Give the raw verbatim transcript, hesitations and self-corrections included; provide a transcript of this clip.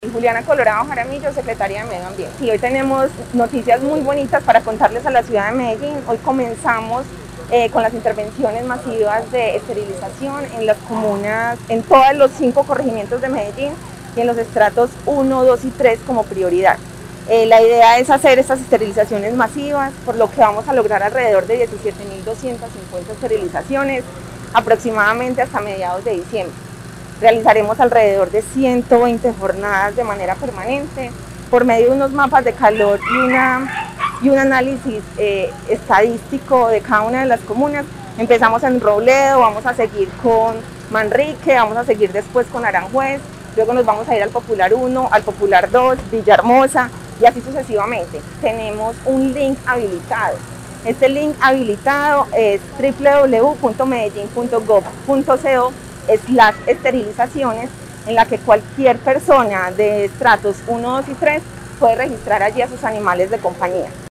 Juliana Colorado Jaramillo, secretaria de Medio Ambiente. Y hoy tenemos noticias muy bonitas para contarles a la ciudad de Medellín. Hoy comenzamos eh, con las intervenciones masivas de esterilización en las comunas, en todos los cinco corregimientos de Medellín y en los estratos uno, dos y tres como prioridad. Eh, la idea es hacer estas esterilizaciones masivas, por lo que vamos a lograr alrededor de diecisiete mil doscientas cincuenta esterilizaciones aproximadamente hasta mediados de diciembre. Realizaremos alrededor de ciento veinte jornadas de manera permanente por medio de unos mapas de calor y, una, y un análisis eh, estadístico de cada una de las comunas. Empezamos en Robledo, vamos a seguir con Manrique, vamos a seguir después con Aranjuez, luego nos vamos a ir al Popular uno, al Popular dos, Villahermosa y así sucesivamente. Tenemos un link habilitado. Este link habilitado es w w w punto medellín punto gov punto co slash esterilizaciones, en la que cualquier persona de estratos uno, dos y tres puede registrar allí a sus animales de compañía.